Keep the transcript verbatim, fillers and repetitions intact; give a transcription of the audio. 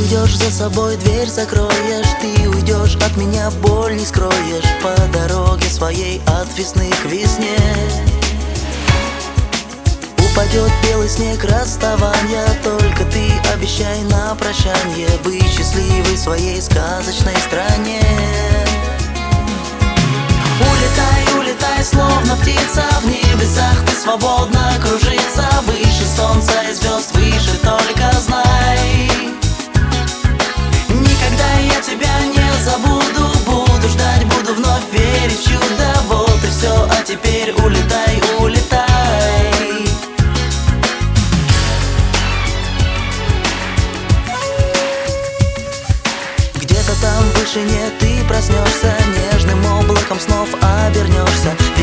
уйдешь, за собой дверь закроешь. Ты уйдешь, от меня боль не скроешь. По дороге своей от весны к весне упадет белый снег расставания. Только ты обещай на прощанье быть счастливой в своей сказочной стране. Улетай, улетай, словно птица в небесах, ты свободно кружиться. Выше солнца и звезд, выше только знай. Никогда я тебя не забуду, буду ждать, буду вновь верить в чудо. Вот и все, а теперь улетай, улетай. Где-то там в вышине ты проснешься, нежным облаком снов обернешься.